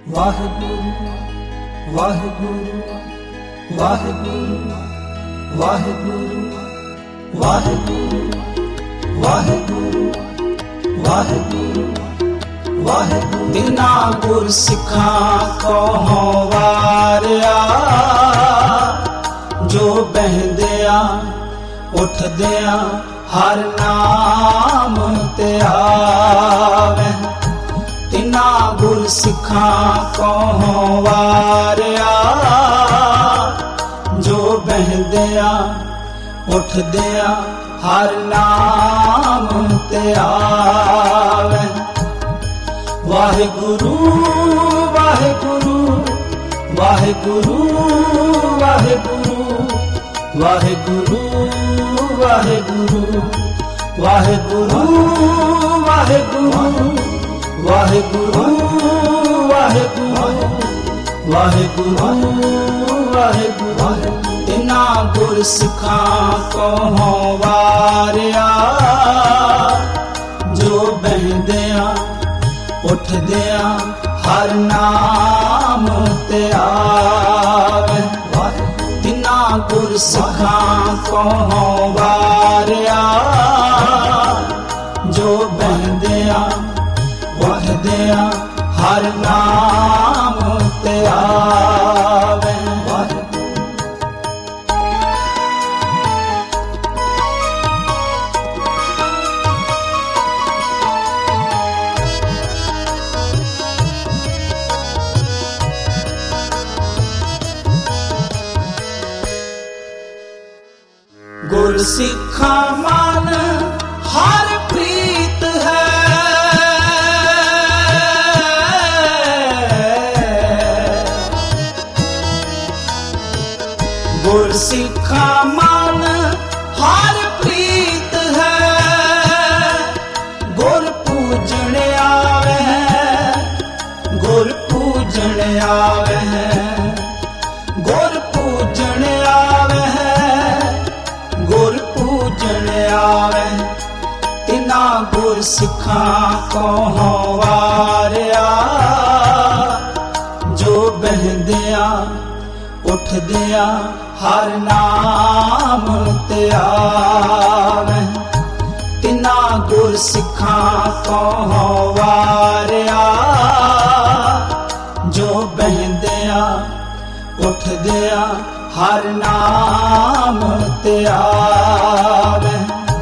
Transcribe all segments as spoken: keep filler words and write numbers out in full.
ਵਾਹਿਗੁਰੂ ਵਾਹਿਗੁਰੂ ਵਾਹਿਗੁਰੂ ਵਾਹਿਗੁਰੂ ਵਾਹਿਗੁਰੂ ਵਾਹਿਗੁਰੂ ਵਾਹਿਗੁਰੂ ਵਾਹਿਗੁਰੂ। ਤਿਨਾ ਗੁਰ ਸਿੱਖਾਂ ਕੋ ਵਾਰਿਆ, ਜੋ ਬਹਿੰਦਿਆਂ ਉੱਠਦਿਆਂ ਹਰ ਨਾਮ ਤੇ ਆਵੇ। ਤਿਨਾ ਗੁਰ ਸਿੱਖਾਂ ਕੋ ਵਾਰਿਆ, ਜੋ ਬਹਿੰਦਿਆਂ ਉੱਠਦਿਆਂ ਹਰ ਨਾਮ ਤੇ ਆਵੇ। ਵਾਹਿਗੁਰੂ ਵਾਹਿਗੁਰੂ ਵਾਹਿਗੁਰੂ ਵਾਹਿਗੁਰੂ ਵਾਹਿਗੁਰੂ ਵਾਹਿਗੁਰੂ ਵਾਹਿਗੁਰੂ ਵਾਹਿਗੁਰੂ ਵਾਹਿਗੁਰੂ ਵਾਹਿਗੁਰੂ ਵਾਹਿਗੁਰੂ ਵਾਹਿਗੁਰੂ। ਤਿਨਾ ਗੁਰ ਸਿੱਖਾਂ ਕੋ ਵਾਰਿਆ, ਜੋ ਬਹਿੰਦਿਆਂ ਉੱਠਦਿਆਂ ਹਰ ਨਾਮ ਤੇ ਆਵੇ। ਤਿਨਾ ਗੁਰ ਸਿੱਖਾਂ ਕੋ ਵਾਰਿਆ, ਜੋ ਬਹਿੰਦਿਆਂ ਉੱਠਦਿਆਂ ਹਰ ਨਾਮ ਤੇ ਆਵੇ। ਗੁਰ ਸਿੱਖਾਂ ਮਨ ਹਰ ਪ੍ਰੀਤ ਹੈ, ਗੁਰ ਸਿੱਖਾਂ ਮਨ ਹਰ ਪ੍ਰੀਤ ਹੈ। ਗੁਰ ਪੂਜਣ ਆਵੇ, ਗੁਰ ਪੂਜਣ ਆਵੇ, ਗੁਰ ਪੂਜਣ ਆਵੇ, ਗੁਰ ਪੂਜਣ ਆਵੇ। ਤਿਨਾ ਗੁਰ ਸਿੱਖਾਂ ਕੋ ਵਾਰਿਆ, ਜੋ ਬਹਿੰਦਿਆਂ ਉੱਠਦਿਆਂ ਹਰ ਨਾਮ ਤੇ ਆਵੇ। ਤਿਨਾ ਗੁਰ ਸਿੱਖਾਂ ਕੋ ਵਾਰਿਆ, ਜੋ ਬਹਿੰਦਿਆਂ ਉੱਠਦਿਆਂ ਹਰ ਨਾਮ ਤੇ ਆਵੇ।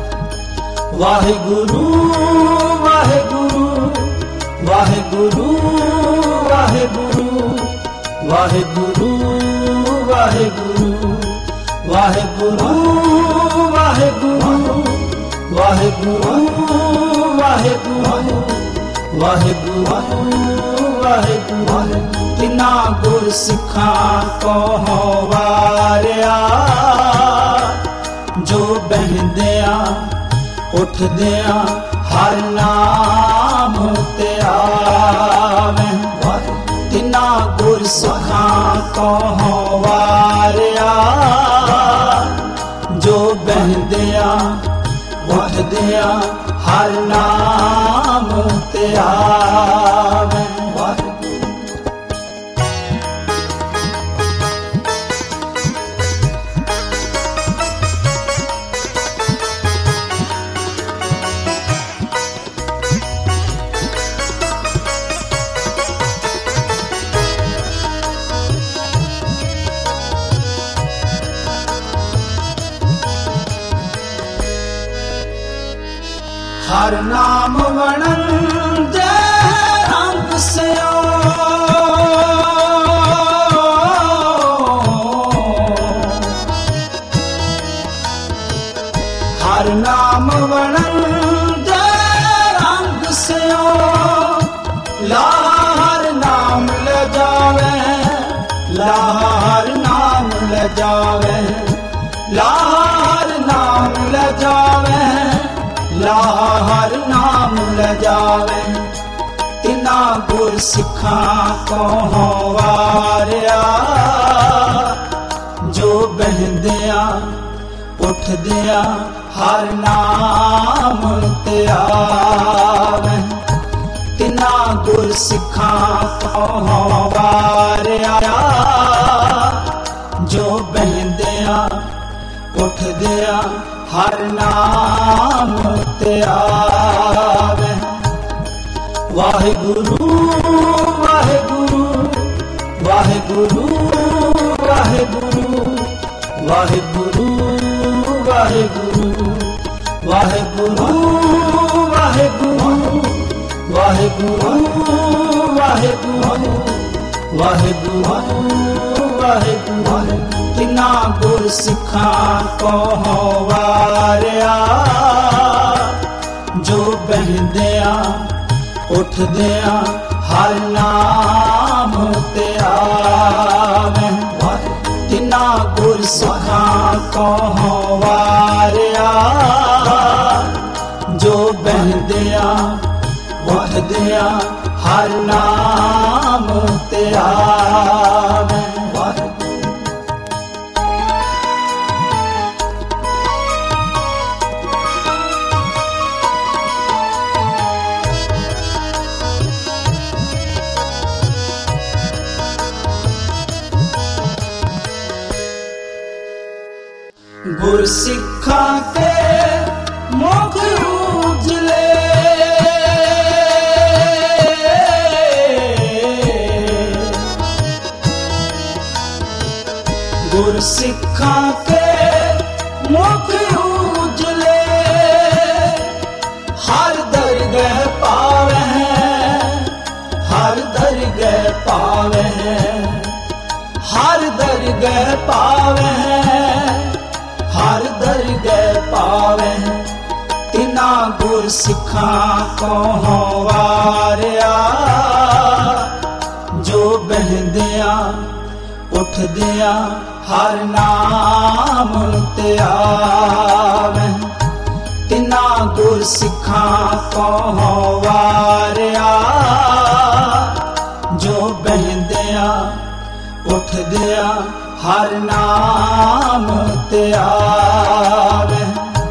ਵਾਹਿਗੁਰੂ ਵਾਹਿਗੁਰੂ ਵਾਹਿਗੁਰੂ ਵਾਹਿਗੁਰੂ ਵਾਹਿਗੁਰੂ ਵਾਹਿਗੁਰੂ ਵਾਹਿਗੁਰੂ ਵਾਹਿਗੁਰੂ ਵਾਹਿਗੁਰੂ ਵਾਹਿਗੁਰੂ ਵਾਹਿਗੁਰੂ ਵਾਹਿਗੁਰੂ। ਤਿਨਾ ਗੁਰ ਸਿੱਖਾਂ ਕੋ ਵਾਰਿਆ, ਜੋ ਬਹਿੰਦਿਆਂ ਉੱਠਦਿਆਂ ਹਰ ਨਾਮ ਤੇ ਆਵੇ। ਤਿਨਾ ਗੁਰ ਸਿੱਖਾਂ ਕੋ ਵਾਰਿਆ, ਜੋ ਬਹਿੰਦਿਆਂ ਉੱਠਦਿਆਂ ਹਰ ਨਾਮ ਤੇ ਆਵੇ। ਹਰ ਨਾਮ ਵਣਨ ਦੇ ਰੰਗ ਸਿਓ, ਹਰ ਨਾਮ ਵਣਨ ਦੇ ਰੰਗ ਸਿਓ। ਲਾ ਹਰ ਨਾਮ ਲੈ ਜਾਵੇ, ਲਾ ਹਰ ਨਾਮ ਲੈ ਜਾਵੇ, ਲਾ ਹਰ ਨਾਮ ਲੈ ਜਾਵੇ, ਲਾ ਹਰ ਨਾਮ ਲੈ ਜਾਵੇ। ਤਿਨਾ ਗੁਰ ਸਿੱਖਾਂ ਕੋ ਵਾਰਿਆ, ਜੋ ਬਹਿੰਦਿਆਂ ਉੱਠਦਿਆਂ ਹਰ ਨਾਮ ਤੇ ਆਵੇ। ਤਿਨਾ ਗੁਰ ਸਿੱਖਾਂ ਕੋਹੋਂ ਵਾਰਿਆ ਜੋ ਬਹਿੰਦਿਆਂ ਉੱਠਦਿਆਂ ਹਰ ਨਾਮ ਤੇ ਆਵੇ। ਵਾਹਿਗੁਰੂ ਵਾਹਿਗੁਰੂ ਵਾਹਿਗੁਰੂ ਵਾਹਿਗੁਰੂ ਵਾਹਿਗੁਰੂ ਵਾਹਿਗੁਰੂ ਵਾਹਿਗੁਰੂ ਵਾਹਿਗੁਰੂ ਵਾਹਿਗੁਰੂ ਵਾਹਿਗੁਰੂ ਵਾਹਿਗੁਰੂ ਵਾਹਿਗੁਰੂ ਤਿਨਾ ਗੁਰ ਸਿੱਖਾਂ ਕੋਹੋਂ ਵਾਰਿਆ ਜੋ ਬਹਿੰਦਿਆਂ ਉੱਠਦਿਆਂ ਹਰ ਨਾਮ ਤੇ ਆਵੇ। ਤਿਨਾ ਗੁਰ ਸਿੱਖਾਂ ਕੋਹੋਂ ਵਾਰਿਆ ਜੋ ਬਹਿੰਦਿਆਂ ਉੱਠਦਿਆਂ ਹਰ ਨਾਮ ਤੇ ਆਵੇ। ਗੁਰ ਸਿੱਖਾਂ ਕੇ ਮੁਖ ਉਜਲੇ ਗੁਰ ਸਿੱਖਾਂ ਕੇ ਮੁਖ ਉਜਲੇ ਹਰ ਦਰਗਹ ਪਾਵੇ ਹਰ ਦਰਗਹ ਪਾਵੇ ਹਰ ਦਰਗਹ ਪਾਵੇ ਹਰ ਦਰਗਹ ਪਾਵੇ। ਤਿਨਾ ਗੁਰ ਸਿੱਖਾਂ ਕੋਹੋਂ ਵਾਰਿਆ ਜੋ ਬਹਿੰਦਿਆਂ ਉੱਠਦਿਆਂ ਹਰ ਨਾਮ ਤੇ ਆਵੇ। ਤਿਨਾ ਗੁਰ ਸਿੱਖਾਂ ਕੋਹੋਂ ਵਾਰਿਆ ਜੋ ਬਹਿੰਦਿਆਂ ਉੱਠਦਿਆਂ ਹਰ ਨਾਮ ਤੇ ਆਵੇ।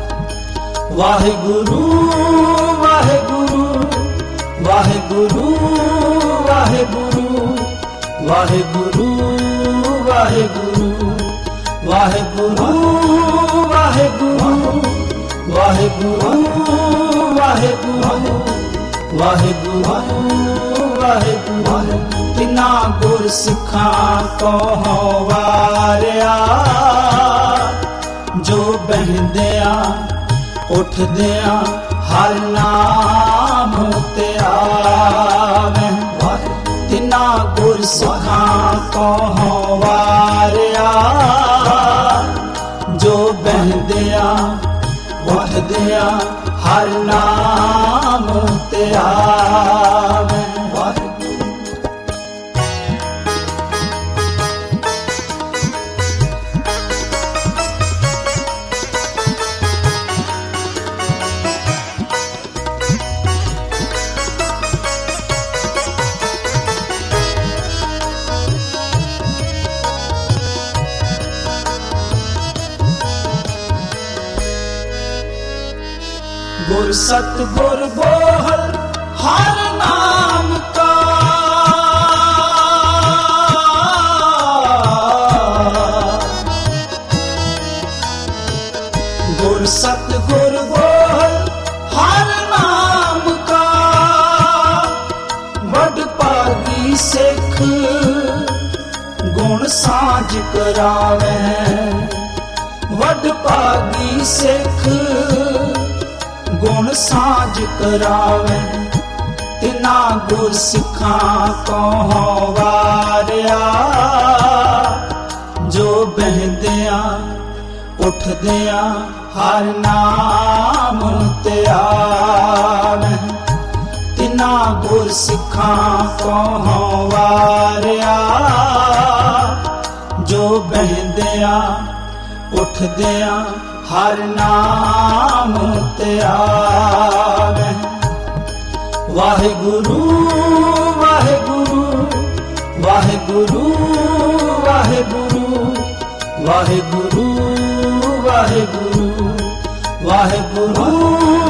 ਵਾਹਿਗੁਰੂ ਵਾਹਿਗੁਰੂ ਵਾਹਿਗੁਰੂ ਵਾਹਿਗੁਰੂ ਵਾਹਿਗੁਰੂ ਵਾਹਿਗੁਰੂ ਵਾਹਿਗੁਰੂ ਵਾਹਿਗੁਰੂ ਵਾਹਿਗੁਰੂ ਵਾਹਿਗੁਰੂ ਵਾਹਿਗੁਰੂ ਵਾਹਿਗੁਰੂ ਤਿਨਾ ਗੁਰ ਸਿੱਖਾਂ ਕੋਹੋਂ ਵਾਰਿਆ ਜੋ ਬਹਿੰਦਿਆਂ ਉੱਠਦਿਆਂ ਹਰ ਨਾਮ ਤੇ ਆਵੇ। ਤਿਨਾ ਗੁਰ ਸਿੱਖਾਂ ਕੋਹੋਂ ਵਾਰਿਆ ਜੋ ਬਹਿੰਦਿਆਂ ਉੱਠਦਿਆਂ ਹਰ ਨਾਮ ਤੇ ਆਵੇ। गुर सतगुर बोहल हर नाम का गुर सतगुर बोहल हर नाम का वड पागी सिख गुण साझ करावे वड पागी सिख गुण साझ करावे। तिना गुर सिੱਖਾਂ ਕੋਹੋਂ ਵਾਰਿਆ ਜੋ ਬਹਿੰਦਿਆਂ ਉੱਠਦਿਆਂ ਹਰ ਨਾਮ ਤੇ ਆਵੇ। ਤਿਨਾ ਗੁਰ ਸਿੱਖਾਂ ਕੋਹੋਂ ਵਾਰਿਆ ਜੋ ਬਹਿੰਦਿਆਂ ਉੱਠਦਿਆਂ ਹਰ ਨਾਮ ਤੇ ਆਵੇ। ਵਾਹਿਗੁਰੂ ਵਾਹਿਗੁਰੂ ਵਾਹਿਗੁਰੂ ਵਾਹਿਗੁਰੂ ਵਾਹਿਗੁਰੂ ਵਾਹਿਗੁਰੂ ਵਾਹਿਗੁਰੂ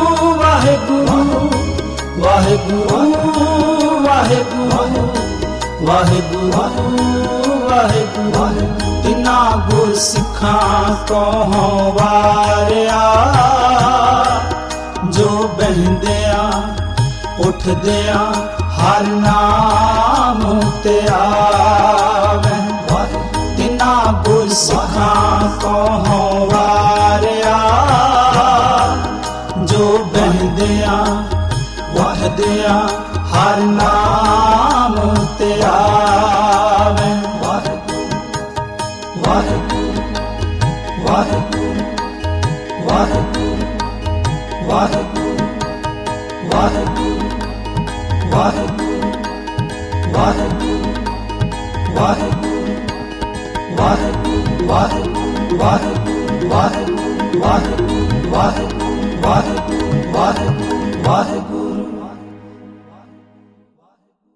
ਵਾਹਿਗੁਰੂ ਵਾਹਿਗੁਰੂ ਵਾਹਿਗੁਰੂ ਵਾਹਿਗੁਰੂ ਵਾਹਿਗੁਰੂ ਤਿਨਾ ਗੁਰ ਸਿੱਖਾਂ ਕੋ ਵਾਰਿਆ ਜੋ ਬਹਿੰਦਿਆਂ ਉੱਠਦਿਆਂ ਹਰ ਨਾਮ ਤੇ ਆਵੇ ਤਿਨਾ ਗੁਰ ਸਿੱਖਾਂ ਕੋ ਵਾਰਿਆ ਜੋ ਬਹਿੰਦਿਆਂ ਉੱਠਦਿਆਂ ਹਰ ਨਾਮ ਤੇ ਆਵੇ ਵਾਹਿਗੁਰੂ ਵਾਹਿਗੁਰੂ ਵਾਹਿਗੁਰੂ ਵਾਹਿਗੁਰੂ ਵਾਹਿਗੁਰੂ ਵਾਹਿਗੁਰੂ ਵਾਹਿਗੁਰੂ ਵਾਹਿਗੁਰੂ ਵਾਹਿਗੁਰੂ ਵਾਹਿਗੁਰੂ ਵਾਹਿਗੁਰੂ ਵਾਹਿਗੁਰੂ ਵਾਹਿਗੁਰੂ ਵਾਹਿਗੁਰੂ ਵਾਹਿਗੁਰੂ ਵਾਹਿਗੁਰੂ ਵਾਹਿਗੁਰੂ